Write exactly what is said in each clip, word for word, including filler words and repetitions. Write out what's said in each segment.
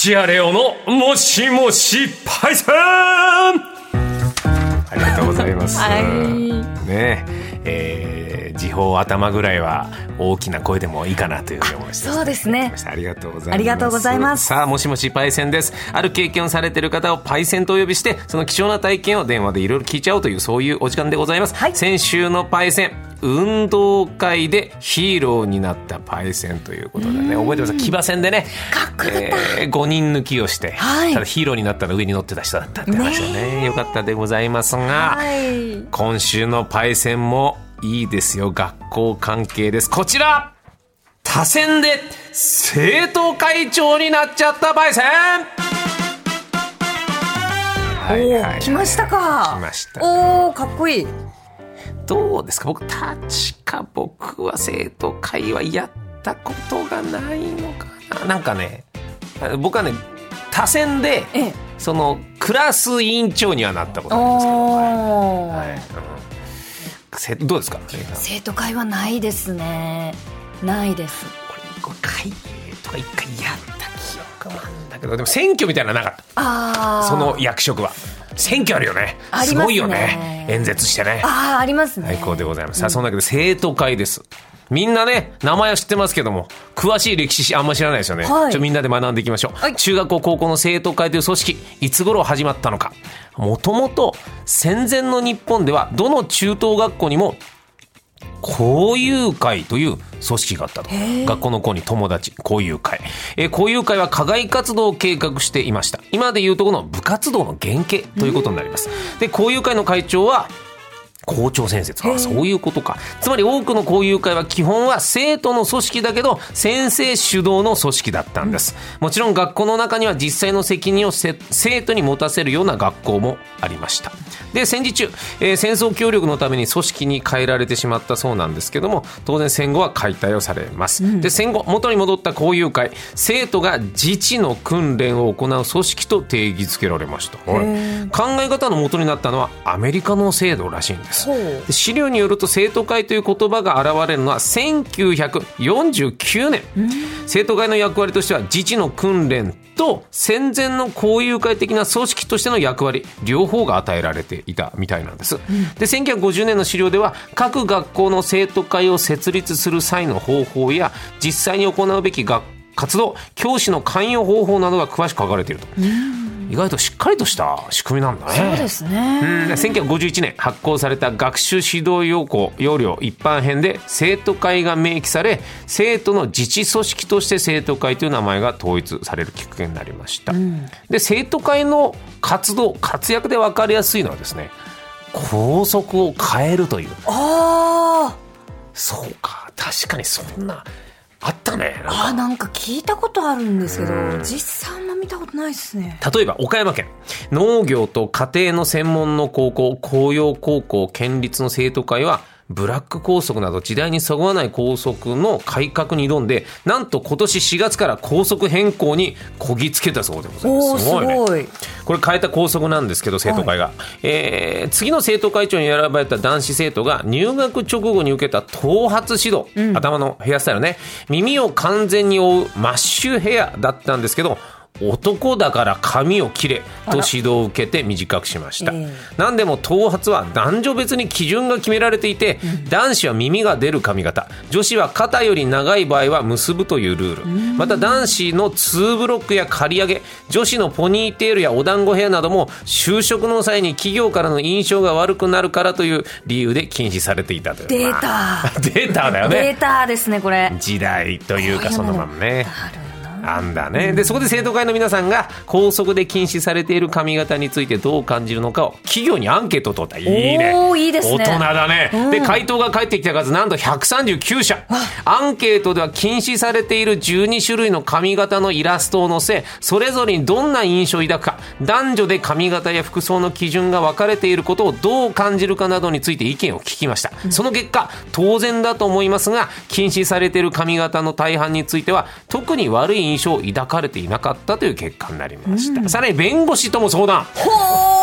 シアレオのもしもしパイセン、ありがとうございます、 はいねえー、時報頭ぐらいは大きな声でもいいかなというふうに思いました。 そうですね、 ありがとうございます。 ありがとうございます。 さあ、もしもしパイセンです。ある経験をされている方をパイセンとお呼びして、その貴重な体験を電話でいろいろ聞いちゃおうという、そういうお時間でございます、はい、先週のパイセン、運動会でヒーローになったパイセンということでね、覚えてますか？騎馬戦でね、 かっこよかった、 えー、ごにん抜きをして、はい、ただヒーローになったら上に乗ってた人だったって話で ね, ねよかったでございますが、はい、今週のパイセンもいいですよ。学校関係です。こちら、他選で生徒会長になっちゃったパイセン。 はいはいはい、来ましたか。 来ました、ね、 おー、かっこいい。 どうですか？僕確か僕は生徒会はやったことがないのかな。なんかね、僕はね、他選でそのクラス委員長にはなったことありますけど、はいはい、うん、どうですか？ 生徒会はないですね。ないです。 これ会計とか一回やった記憶もあるんだけど、でも選挙みたいなのなかった。あ、その役職は選挙あるよね。 ありますね。 すごいよね。演説してね。 ああ、ありますね。 最高でございます。さあ、そんなわけで生徒会です。みんなね、名前は知ってますけども、詳しい歴史あんま知らないですよね、はい、ちょみんなで学んでいきましょう、はい、中学校高校の生徒会という組織、いつ頃始まったのか。もともと戦前の日本ではどの中等学校にも校友会という組織があったと。学校の子に友達、校友会、えー、校友会は課外活動を計画していました。今でいうとこの部活動の原型ということになります。で、校友会の会長は校長先生。あ、そういうことか。つまり多くの校友会は基本は生徒の組織だけど先生主導の組織だったんです、うん、もちろん学校の中には実際の責任を生徒に持たせるような学校もありました。で、戦時中、えー、戦争協力のために組織に変えられてしまったそうなんですけども、当然戦後は解体をされます、うん、で、戦後元に戻った校友会、生徒が自治の訓練を行う組織と定義づけられました。考え方の元になったのはアメリカの制度らしいんです。で、資料によると生徒会という言葉が現れるのはせんきゅうひゃくよんじゅうきゅうねん、うん、生徒会の役割としては自治の訓練と戦前の校友会的な組織としての役割、両方が与えられていたみたいなんです、うん、で、せんきゅうひゃくごじゅうねんの資料では各学校の生徒会を設立する際の方法や実際に行うべき学活動、教師の関与方法などが詳しく書かれていると、うん、意外としっかりとした仕組みなんだね。 そうですね。 うん、せんきゅうひゃくごじゅういちねん発行された学習指導要項要領一般編で生徒会が明記され、生徒の自治組織として生徒会という名前が統一されるきっかけになりました、うん、で、生徒会の活動活躍で分かりやすいのはですね、校則を変えるという。ああ、そうか、確かにそんなあったね。なんか、 あ、なんか聞いたことあるんですけど、実際あんま見たことないですね。 例えば岡山県、農業と家庭の専門の高校、紅葉高校県立の生徒会はブラック校則など時代にそぐわない校則の改革に挑んで、なんと今年しがつから校則変更にこぎつけたそうでございます。すごいね。すごい。これ変えた校則なんですけど、生徒会が、はい、えー、次の生徒会長に選ばれた男子生徒が入学直後に受けた頭髪指導、うん、頭のヘアスタイルね、耳を完全に覆うマッシュヘアだったんですけど、男だから髪を切れと指導を受けて短くしました、えー、何でも頭髪は男女別に基準が決められていて、うん、男子は耳が出る髪型、女子は肩より長い場合は結ぶというルール、また男子のツーブロックや刈り上げ、女子のポニーテールやお団子ヘアなども就職の際に企業からの印象が悪くなるからという理由で禁止されていたという。 データ、 まあ、データだよね。 データですね、これ。 時代というかそのままねあんだね。で、そこで生徒会の皆さんが校則で禁止されている髪型についてどう感じるのかを企業にアンケートを取った。いいね。 おー、いいですね。 大人だね、うん、で、回答が返ってきた数なんとひゃくさんじゅうきゅうしゃ。アンケートでは禁止されているじゅうにしゅるいの髪型のイラストを載せ、それぞれにどんな印象を抱くか、男女で髪型や服装の基準が分かれていることをどう感じるかなどについて意見を聞きました、うん、その結果、当然だと思いますが禁止されている髪型の大半については特に悪い印象を抱かれていなかったという結果になりました、うん、さらに弁護士とも相談。ほー、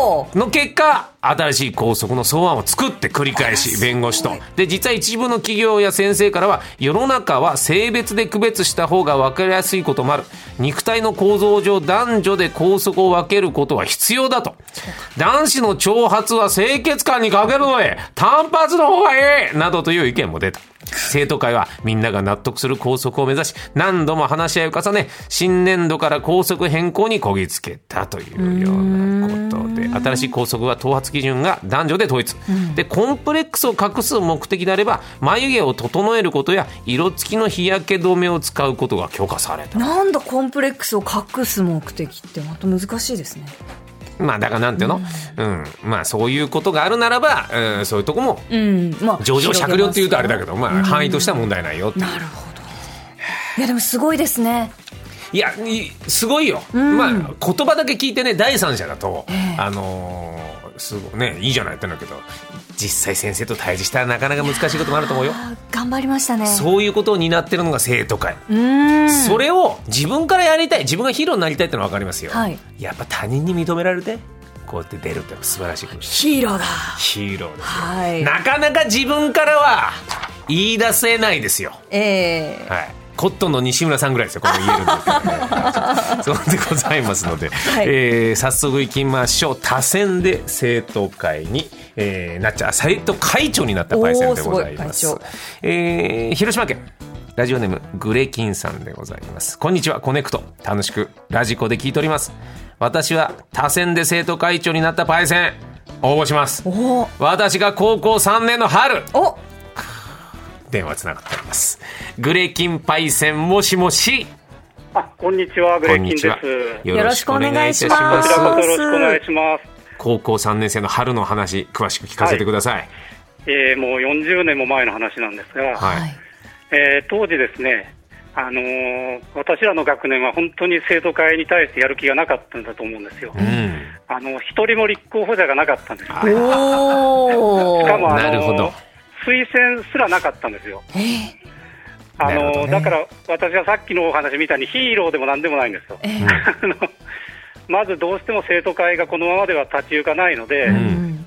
の結果、新しい校則の草案を作って繰り返し弁護士とで、実は一部の企業や先生からは、世の中は性別で区別した方が分かりやすいこともある、肉体の構造上男女で校則を分けることは必要だと、男子の長髪は清潔感に欠けるので短髪の方がいいなどという意見も出た。生徒会はみんなが納得する校則を目指し、何度も話し合いを重ね、新年度から校則変更にこぎつけたというようなことで、新しい校則は頭髪基準が男女で統一、うん、でコンプレックスを隠す目的であれば、眉毛を整えることや色付きの日焼け止めを使うことが許可された。 なんだコンプレックスを隠す目的ってまた難しいですね。 まあだからなんていうの、うんうん、まあそういうことがあるならば、うん、そういうとこも、うんまあ、上場酌量っていうとあれだけど、まあ、範囲としては問題ないよっていう、 なるほど。いやでもすごいですね。 いやすごいよ、うん、まあ言葉だけ聞いてね、第三者だと、えー、あのー、すごいね、いいじゃないって言うんだけど、実際先生と対峙したらなかなか難しいこともあると思うよ。 頑張りましたね。 そういうことを担ってるのが生徒会。うーん、それを自分からやりたい、自分がヒーローになりたいってのは分かりますよ、はい、やっぱ他人に認められてこうやって出るって素晴らしいこと。 ヒーローだ。 ヒーローですよ、はい、なかなか自分からは言い出せないですよ、えーはい、コットンの西村さんぐらいですよ、これ言えるんですからねそうでございますので、はい、えー、早速いきましょう。多選で生徒会に、えー、なっちゃう生徒会長になったパイセンでございます。えー、広島県ラジオネームグレキンさんでございます。こんにちは、コネクト楽しくラジコで聞いております。私は多選で生徒会長になったパイセン応募します。私が高校さんねんの春、お電話つながっております。グレキンパイセン、もしもし。 あ、こんにちは、グレキンです。 よろしくお願いします。 こちらこそよろしくお願いします。 高校さんねん生の春の話、詳しく聞かせてください。はい、 えー、もうよんじゅうねんも前の話なんですが、はい、えー、当時ですね、あのー、私らの学年は本当に生徒会に対してやる気がなかったんだと思うんですよ。うん、あの一人も立候補者がなかったんです。おしかもあのー、なるほど、推薦すらなかったんですよ。えーあのね、だから私はさっきのお話みたいにヒーローでもなんでもないんですよ。えー、まずどうしても生徒会がこのままでは立ち行かないので、うん、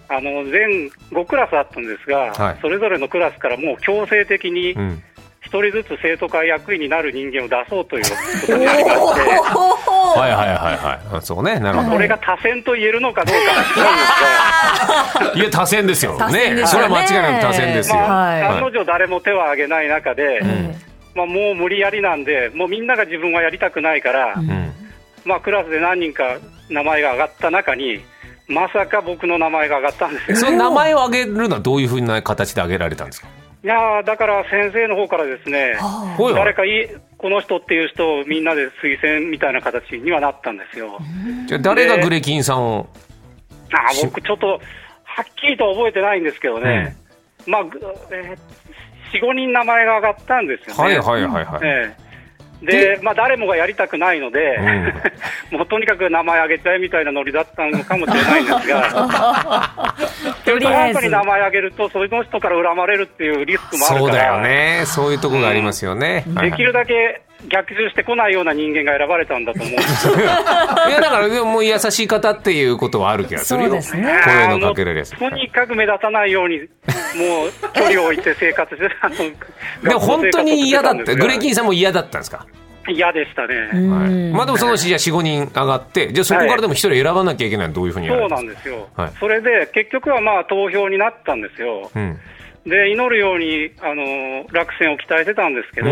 あの全ごクラスあったんですが、はい、それぞれのクラスからもう強制的にひとりずつ生徒会役員になる人間を出そうということになりましてはいはいはいはい、そうね、なるほど。 これが多選と言えるのかどうかは違うんですがいや多選ですよね、それは間違いなく多選ですよ。 まあ、案の定誰も手を挙げない中で、うんまあ、もう無理やりなんで、もうみんなが自分はやりたくないから、うんまあ、クラスで何人か名前が挙がった中にまさか僕の名前が挙がったんですよ。 その名前を挙げるのはどういうふうな形で挙げられたんですか？ いやだから先生の方からですね、誰かいいこの人っていう人をみんなで推薦みたいな形にはなったんですよ。 じゃあ誰がグレキンさんを？ あ僕ちょっとはっきりと覚えてないんですけどね、うん、まあ、えー、よん、ごにん名前が挙がったんですよね。 はいはいはいはい、えーでまあ、誰もがやりたくないので、うん、もうとにかく名前挙げちゃえみたいなノリだったのかもしれないんですがとりあえずに名前挙げるとその人から恨まれるっていうリスクもあるから、 そうだよね、そういうところがありますよね、 うん、できるだけ逆襲してこないような人間が選ばれたんだと思うんですいやだからもう優しい方っていうことはある気がするよ。そうですね、声のかけられる。 とにかく目立たないようにもう距離を置いて生活してあのでも本当に嫌だった。グレキンさんも嫌だったんですか？ 嫌でしたね、 はい、まあでもそのうちじゃあ よん、ごにん上がってじゃあそこからでもひとり選ばなきゃいけないのはどういうふうにやるんですか？ そうなんですよ、はい、それで結局はまあ投票になったんですよ、うん、で祈るようにあの落選を期待してたんですけど、うん、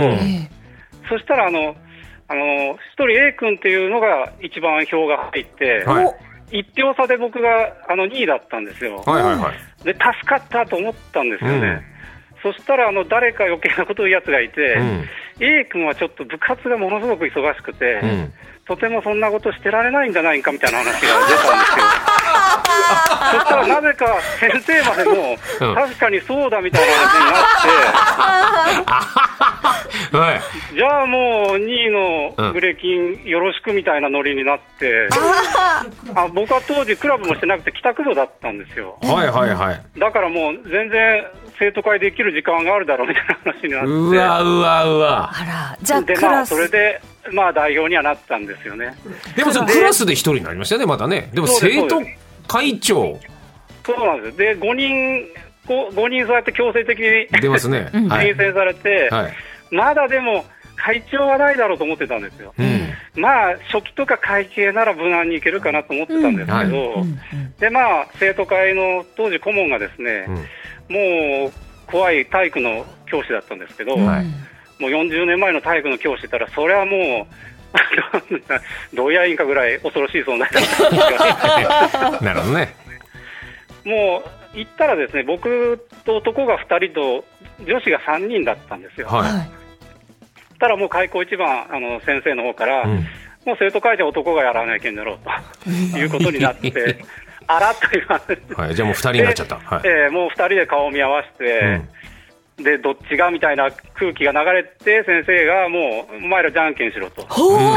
そしたらあのあのひとり A 君っていうのが一番票が入って、はい、いち票差で僕があのにいだったんですよ、はいはいはい、で助かったと思ったんですよね、うん、そしたらあの誰か余計なことを言うやつがいて、うん、A 君はちょっと部活がものすごく忙しくて、うん、とてもそんなことしてられないんじゃないかみたいな話が出たんですよそしたらなぜか先生までも、うん、確かにそうだみたいな話になってはい、じゃあもうにいのグレキンよろしくみたいなノリになって、うん、あ僕は当時クラブもしてなくて帰宅部だったんですよ。 はいはいはい。 だからもう全然生徒会できる時間があるだろうみたいな話になって、 うわうわうわ。 あら、じゃあで、まあ、それでまあ代表にはなったんですよね。 でもそのクラスで一人になりましたよねまたね。でも生徒会長。 そうなんです。で、ごにん、ごにんそうやって強制的に出ますね。 推薦されて、はいはい、まだでも会長はないだろうと思ってたんですよ。うん、まあ、初期とか会計なら無難にいけるかなと思ってたんですけど、うんはい、で、まあ、生徒会の当時顧問がですね、うん、もう怖い体育の教師だったんですけど、うん、もうよんじゅうねんまえの体育の教師ったら、それはもう、どうやいんかぐらい恐ろしい存在だったんですよ。 なるほどね。 もう行ったらですね、僕と男がふたりと女子がさんにんだったんですよ。はい、たらもう開校一番あの先生の方から、うん、もう生徒会長男がやらないけんだろうということになってあらっと言われて、 はい、じゃあもうふたりになっちゃった、はいえー、もうふたりで顔を見合わせて、うん、でどっちがみたいな空気が流れて、先生がもうお前らじゃんけんしろと。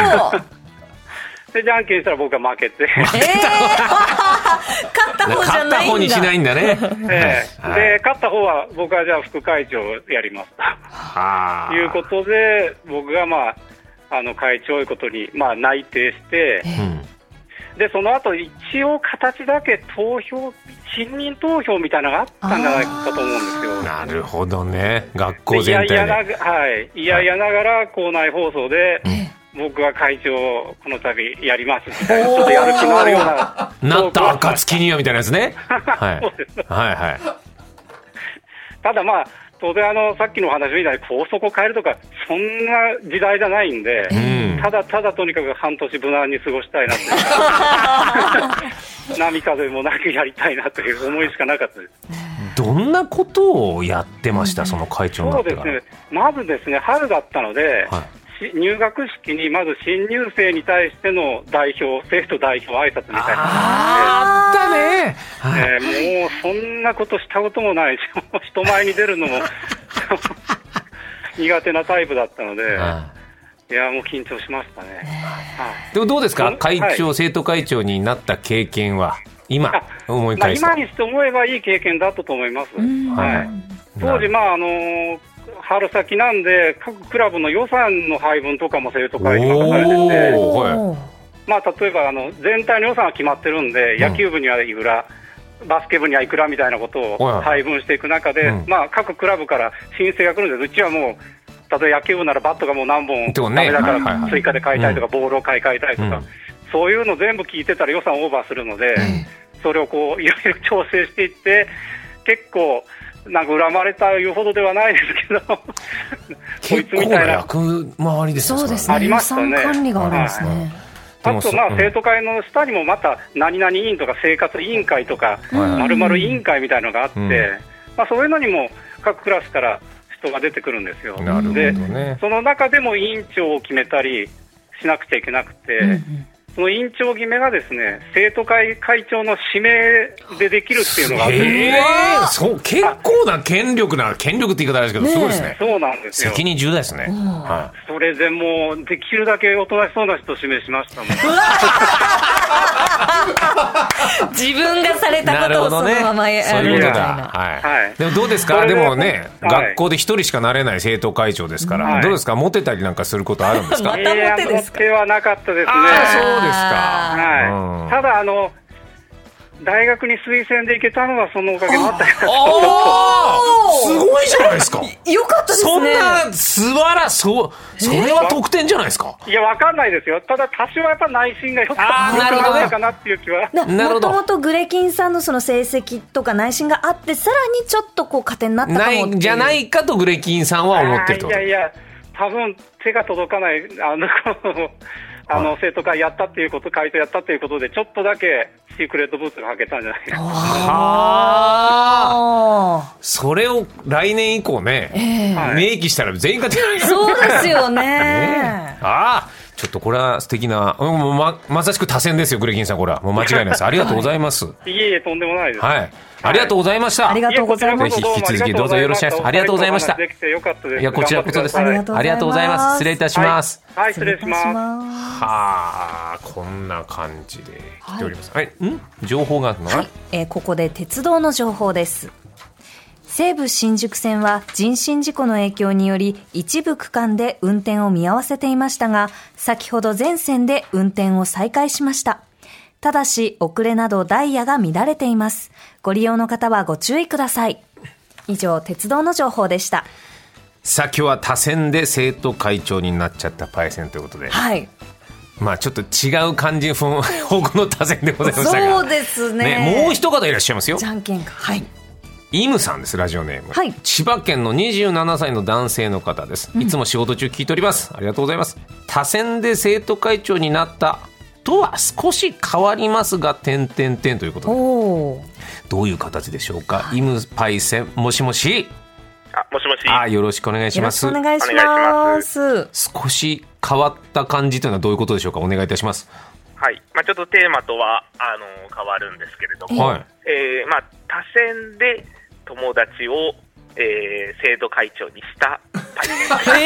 でじゃんけんしたら僕が負けて、えー、勝った方じゃないんだ。 勝った方にしないんだね。 えー、で勝った方は僕はじゃあ副会長やりますということで、僕が、まあ、あの会長ということに、まあ、内定して、えー、でその後一応形だけ投票、信任投票みたいなのがあったんじゃないかと思うんですよ。 なるほどね、学校全体で。 いやいやな、はい、いやいやながら校内放送で、えー僕は会長をこの度やりますみたいな、ちょっとやる気のあるようななった暁にはみたいなやつね。はい、そうです。はいはい。 ただまあ当然あのさっきの話みたいに校則を変えるとかそんな時代じゃないんで、うん、ただただとにかく半年無難に過ごしたいなって波風もなくやりたいなという思いしかなかったです。 どんなことをやってました、その会長になってから。 そうですね、まずですね、春だったので、はい、入学式にまず新入生に対しての代表、生徒代表挨拶みたいなあったね、 はいえー、もうそんなことしたこともないし、人前に出るのも苦手なタイプだったので、いやもう緊張しましたね、 はい、でもどうですか、会長、はい、生徒会長になった経験は今思い返すと、 まあ、今にして思えばいい経験だったと思います。はい、当時、まああのー春先なんで各クラブの予算の配分とかも生徒会に任されてて、まあ、例えばあの全体の予算は決まってるんで、うん、野球部にはいくらバスケ部にはいくらみたいなことを配分していく中で、うんまあ、各クラブから申請が来るんです。うちはもう例えば野球部ならバットがもう何本ダメだから追加で買いたいとか、ボールを買い替えたいとか、うん、そういうの全部聞いてたら予算オーバーするので、うん、それをこういろいろ調整していって結構なんか恨まれたいうほどではないですけど結構な役回りですよね。 そうですね、 ありましたね。 予算管理があるんですね。 はい、あと、まあ、生徒会の下にもまた何々委員とか生活委員会とかまるまる委員会みたいなのがあって、うんまあ、そういうのにも各クラスから人が出てくるんですよ。 なるほどね。 でその中でも委員長を決めたりしなくちゃいけなくて、うんうん、その委員長決めがですね、生徒会会長の指名でできるっていうのがあって、ね、 そう結構な権力な権力って言い方あれですけど、ね、すごいですね。 そうなんですよ。 責任重大ですね。 はい、それでもうできるだけおとなしそうな人を指名しましたもん。 自分がされたことをそのままやるみたいな。 はいはい、でもどうですか。でもね、はい、学校で一人しかなれない生徒会長ですから、はい、どうですか、モテたりなんかすることあるんですか。 またモテですか。モテはなかったですね。 あ、そうですか。 はい、うん、ただあの大学に推薦で行けたのはそのおかげもあったよ。 すごいじゃないですか。 よかったですね。 そんな素晴らしい、それは得点じゃないですか。 いや、わかんないですよ。ただ多少やっぱ内心が良かったかなっていう気は。 もともとグレキンさんのその成績とか内心があって、さらにちょっとこう加点になったかもっていう。 ないじゃないかとグレキンさんは思ってると。 いやいや、多分手が届かないあのあの生徒会やったっていうこと、会長やったっていうことでちょっとだけシークレットブーツが履けたんじゃないかな。はあ、それを来年以降ね、えー、明記したら全員が出ない。 そうですよね。 ね、ああ、ちょっとこれは素敵な、うん、もう ま, まさしく多選ですよ、グレキンさん。これはもう間違いないです。ありがとうございます。 はい、いえいえ、とんでもないです。 はい、ありがとうございました。 ありがとうございます。 ぜひ引き続きどうぞよろしくお願いします。ありがとうございました。 できてよかったです。 いや、こちらこそです。ありがとうございます。失礼いたします。 はい、はい、失礼します。 はあ、こんな感じで来ております。はい、はい、ん情報があるのかな、はい、 えー、ここで鉄道の情報です。西武新宿線は人身事故の影響により一部区間で運転を見合わせていましたが、先ほど全線で運転を再開しました。 ただし遅れなどダイヤが乱れています。ご利用の方はご注意ください。以上、鉄道の情報でした。 さあ今日は多選で生徒会長になっちゃったパイセンということで、 はい、 まあちょっと違う感じの方向の多選でございましたが、 そうです ね, ねもう一方いらっしゃいますよ。 じゃんけんか、はい、 イムさんです。ラジオネーム、 はい、 千葉県のにじゅうななさいの男性の方です。いつも仕事中聞いております、うん、ありがとうございます。多選で生徒会長になったとは少し変わりますが点々点ということで、おどういう形でしょうか。イムパイセン、もしもし。 あ、もしもし。 あ、よろしくお願いします。 よろしくお願いします。 少し変わった感じというのはどういうことでしょうか。お願いいたします。 はい、まあ、ちょっとテーマとはあの変わるんですけれども、はい、えーまあ、多選で友達を、えー、生徒会長にしたパイセ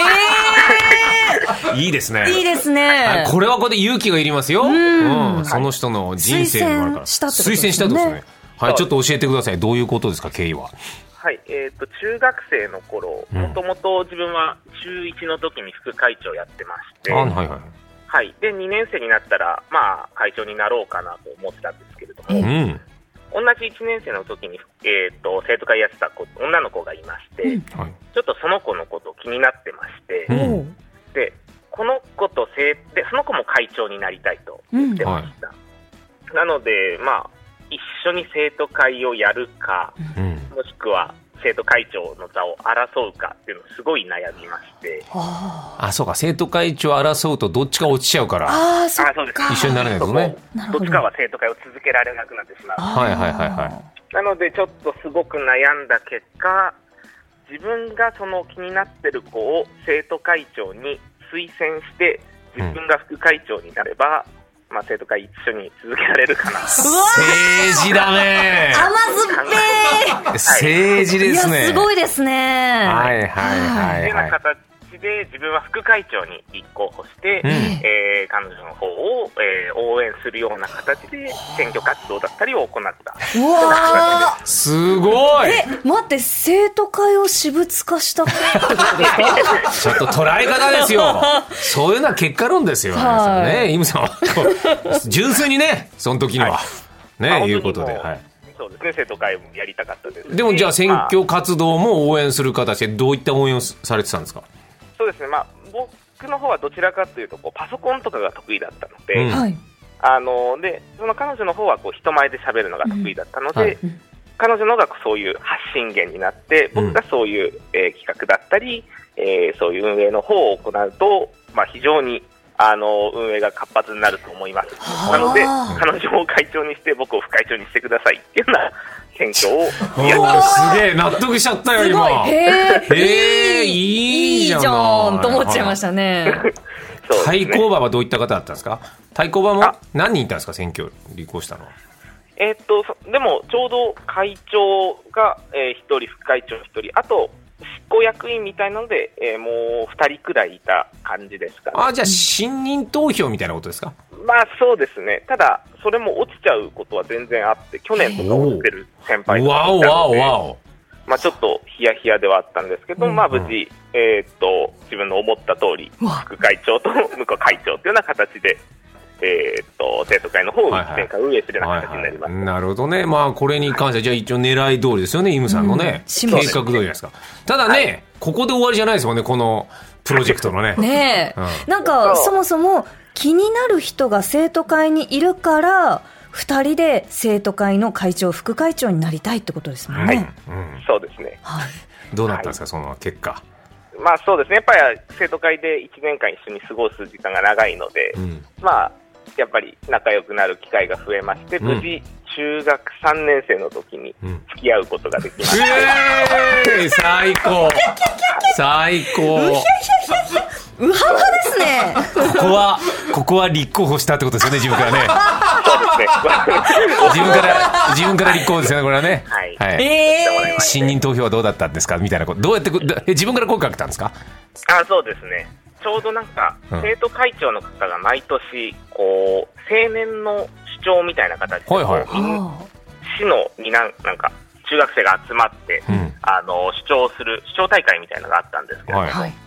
ン、えー、いいですね。 いいですね。 これはこれで勇気がいりますよ。うん、うん、その人の人生もあるから、 推薦したってことですね。 推薦したってことですね。はい、ちょっと教えてください。どういうことですか、経緯は。 はい、えーと、中学生の頃、もともと自分は中いちの時に副会長やってまして、 はいはいはいはい、でにねん生になったら、まあ、会長になろうかなと思ってたんですけれども、うん、同じいちねん生の時に、えーと、生徒会やってた子女の子がいまして、うん、ちょっとその子のこと気になってまして、うん、でこの子と生でその子も会長になりたいと言ってました、うんはい、なので、まあ、一緒に生徒会をやるか、うん、もしくは生徒会長の座を争うかっていうのをすごい悩みまして、 あ、そうか、生徒会長を争うとどっちか落ちちゃうから、 あ、そっか、 一緒になれないですね。 どっちかは生徒会を続けられなくなってしまう。 はいはいはいはい。 なのでちょっとすごく悩んだ結果、自分がその気になってる子を生徒会長に推薦して自分が副会長になれば、うんまあ、生徒会一緒に続けられるかな。 政治だね。 甘酸っぱい。 政治ですね。 いや、すごいですね。 はいはいはい、はい。 というような形で自分は副会長に立候補して、うんえー、彼女の方を、えー、応援するような形で選挙活動だったりを行った。 うわー、 すごい。 え、待って、生徒会を私物化したってことですか？ ちょっと捉え方ですよ。そういうのは結果論ですよ。はい、ね、イムさんは純粋にね、その時には、はい、ね、まあ、いうことで、はい。 そうですね、生徒会もやりたかったです。 でもじゃあ選挙活動も応援する形でどういった応援をされてたんですか？ そうですね、まあ、僕の方はどちらかというとこうパソコンとかが得意だったので、 うん、 あのでその彼女の方はこう人前で喋るのが得意だったので、うんはい、彼女の方がそういう発信源になって僕がそういう、えー、企画だったり、えー、そういう運営の方を行うと、まあ、非常にあの運営が活発になると思います。なので彼女を会長にして僕を副会長にしてくださいっていうような選挙をやりました。すげえ納得しちゃったよ今。 へーへーいいじゃんいいじゃんと思っちゃいましたね。 対抗馬はどういった方だったんですか？対抗馬も何人いたんですか？選挙立候補したのは。 えー、っとでもちょうど会長が、えー、ひとり副会長ひとり、あと執行役員みたいなので、えー、もうふたりくらいいた感じですかね。 あ、じゃあ信任投票みたいなことですか？ まあそうですね。ただそれも落ちちゃうことは全然あって、去年とか落ちてる先輩とかいたので、わおわおわお、まあ、ちょっとヒヤヒヤではあったんですけど、うん、まあ無事、えー、っと自分の思った通り副会長と向こう会長というような形で、えー、っと生徒会の方をいちねんかん運営するような形になります。 はいはい、なるほどね。まあこれに関してはじゃあ一応狙い通りですよね、イムさんのね、うん、計画通りじゃないですか。ただね、はい、ここで終わりじゃないですもんね、このプロジェクトのね。 ねえ、うん、なんかそもそも気になる人が生徒会にいるからふたりで生徒会の会長副会長になりたいってことですもんね。はい、うん、 そうですね。 はい、 どうなったんですか、はい、その結果。 まあそうですね、やっぱり生徒会でいちねんかん一緒に過ごす時間が長いので、うん、まあやっぱり仲良くなる機会が増えまして、うん、無事中学さんねん生の時に付き合うことができました。 うん、えー、最高最高。 うははですね。 ここはここは立候補したってことですよね、自分からね。 そうですね。 自分から自分から立候補ですよね、これはね。 はい。 はい、 えー、 信任投票はどうだったんですかみたいなこと。どうやってえ自分から声かけたんですか？ あ、そうですね。ちょうどなんか、うん、生徒会長の方が毎年こう青年の主張みたいな形で、はいはい、市のになんなんか中学生が集まって、うん、あの主張する主張大会みたいなのがあったんですけど、はいはい、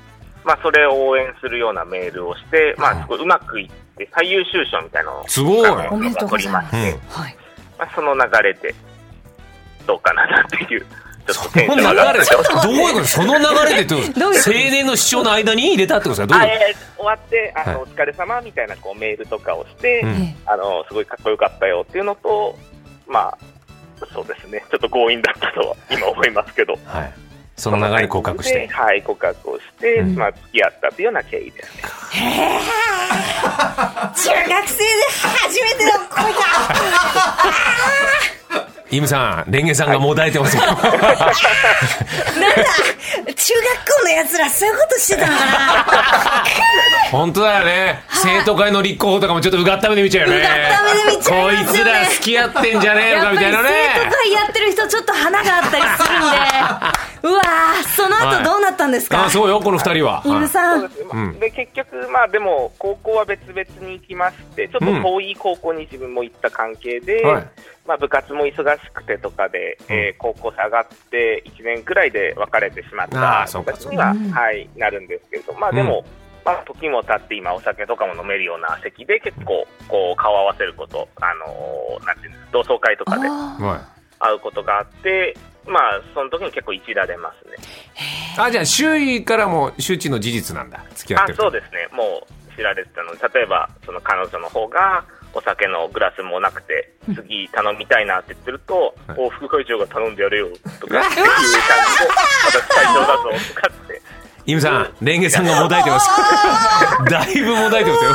まあ、それを応援するようなメールをして、まあ、すごいうまくいって最優秀賞みたいなのをすごいおめでとうございます、 取りまして、はいまあ、その流れでどうかなっていうちょっとテンション上がってどういうことその流れでってこと青年の主張の間に入れたってことですか。どういうこと、 えー、終わってあの、はい、お疲れ様みたいなこうメールとかをして、うん、あのすごいかっこよかったよっていうのと、まあそうですね、ちょっと強引だったとは今思いますけど、はい、 その流れ告白して、 はい、告白をして、うんまあ、付き合ったというような経緯ですね。 へー中学生で初めての恋だイムさん、レンゲさんがもだえてますよ、はい、 なんだ中学校のやつらそういうことしてたのかな本当だよね、生徒会の立候補とかもちょっとうがった目で見ちゃうよね。 うがった目で見ちゃいますよね。 こいつら付き合ってんじゃねえのかみたいなね。 生徒会やってる人ちょっと花があったりするんでうわーその後どうなったんですか、 はい、あそうよこのふたりは。 イムさん、はい、 そうです、まあ、で結局まあでも高校は別々に行きましてちょっと遠い高校に自分も行った関係で、うんはいまあ、部活も忙しくてとかで、うんえー、高校生上がっていちねんくらいで別れてしまった形には、はい、なるんですけれど、まあ、でも、うんまあ、時も経って今お酒とかも飲めるような席で結構こう顔を合わせること、あのー、なんていうんです同窓会とかで会うことがあってまあその時に結構一打出ますね。 あじゃあ周囲からも周知の事実なんだ付き合ってる。 あそうですねもう知られてたので例えばその彼女の方がお酒のグラスもなくて次頼みたいなって言ってると、はい、お副会長が頼んでやれよとかっていう感じで私会長だぞとかってイムさん、レンゲさんがもだえてますだいぶもだえてますよ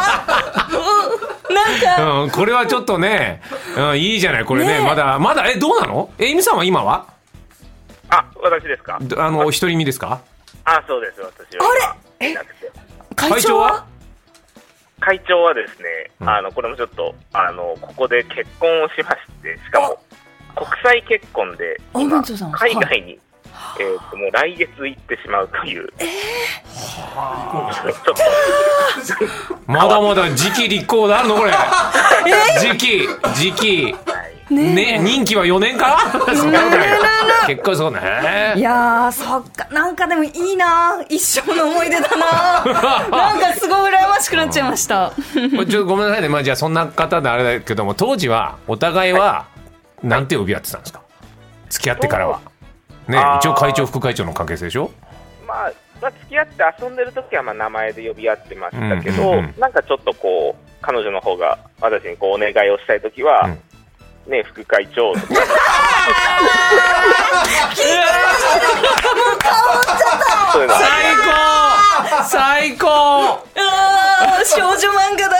なんか、うん、これはちょっとね、うん、いいじゃないこれ ね, ねまだまだえどうなのえイムさんは今はあ私ですかあのお一人身ですか。 あそうです私はあれえ会長は会長はですね、うん、あのこれもちょっとあのここで結婚をしましてしかも国際結婚で今海外にえー、ともう来月行ってしまうという、えー、 まだまだ時期立候補あるのこれ、えー、時期時期、はいねね、任期はよねんかそうだよ結構そうね。 いやーそっかなんかでもいいな一生の思い出だななんかすごい羨ましくなっちゃいましたちょっとごめんなさいね、まあ、じゃあそんな方であれだけども当時はお互いはなんて呼び合ってたんですか、はい、付き合ってからはね、一応会長副会長の関係性でしょ、 まあまあ、付き合って遊んでる時はまあ名前で呼び合ってましたけど、うんうんうん、なんかちょっとこう彼女の方が私にこうお願いをしたい時は、うん、ね副会長とか最高最高少女漫画だ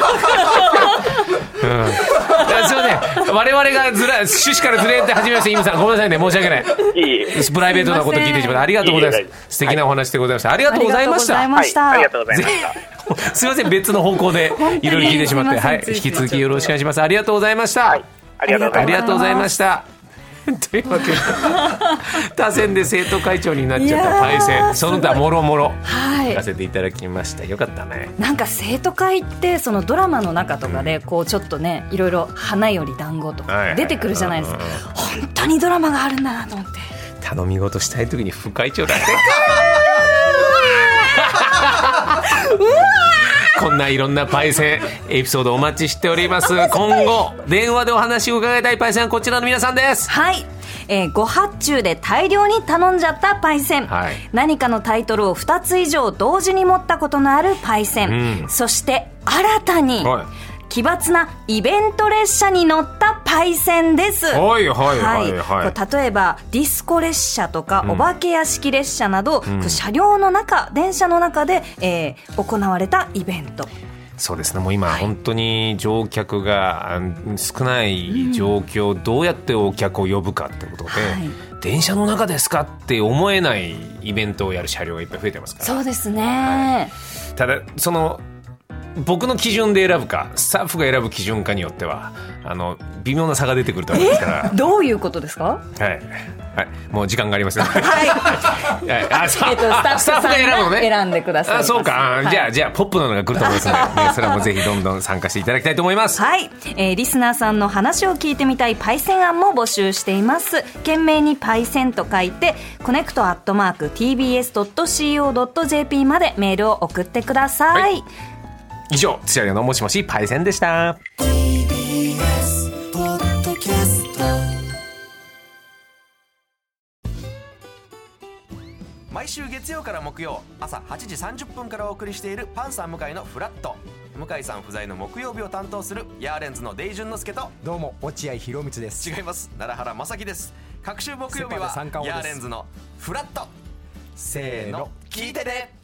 うん、すいません我々がずら趣旨からずれて始めました。イムさんごめんなさいね申し訳ないいいプライベートなこと聞いてしまってありがとうございます。いい素敵なお話でございました、はい、ありがとうございました。 ありがとうございましたすいません別の方向でいろいろ聞いてしまって、はい、引き続きよろしくお願いします。ありがとうございました、はい、 ありがとうございましたというわけで他選で生徒会長になっちゃったパイセンその他もろもろ聞かせていただきました、はい、よかったね。 なんか生徒会ってそのドラマの中とかでこうちょっとねいろいろ花より団子とか出てくるじゃないですか、はいはいはいはい、本当にドラマがあるんだなと思って頼み事したい時に副会長だねうわこんないろんなパイセンエピソードお待ちしております。今後電話でお話を伺いたいパイセンはこちらの皆さんです。 はい、えー、ご発注で大量に頼んじゃったパイセン、はい、何かのタイトルをふたつ以上同時に持ったことのあるパイセン、うん、そして新たに、はい奇抜なイベント列車に乗ったパイセンです。 はいはいはいはい、 例えばディスコ列車とか、うん、お化け屋敷列車など、うん、車両の中電車の中で、えー、行われたイベント。 そうですねもう今、はい、本当に乗客が少ない状況、うん、どうやってお客を呼ぶかってことで、はい、電車の中ですかって思えないイベントをやる車両がいっぱい増えてますから。 そうですね、 はい、ただその僕の基準で選ぶかスタッフが選ぶ基準かによってはあの微妙な差が出てくると思いますから。 どういうことですか？ はい、はい、もう時間がありますよ。はい、 はい、あ、スタッフさんが選ぶのね。選んでください。 あ、そうか、はい、じゃあじゃあポップなのが来ると思いますので、ね、それはもうぜひどんどん参加していただきたいと思います。 はい、えー、リスナーさんの話を聞いてみたいパイセン案も募集しています。懸命にパイセンと書いてコネクトアットマーク ティービーエスドットシーオードットジェーピー までメールを送ってください。はい、 以上、土屋のもしもしパイセンでした。 毎週月曜から木曜朝はちじさんじゅっぷんからお送りしているパンサー向井のフラット。向井さん不在の木曜日を担当するヤーレンズのデイジュンの之介と、 どうも落合博満です。 違います、奈良原正樹です。各週木曜日はヤーレンズのフラット。せーの、聞いてね。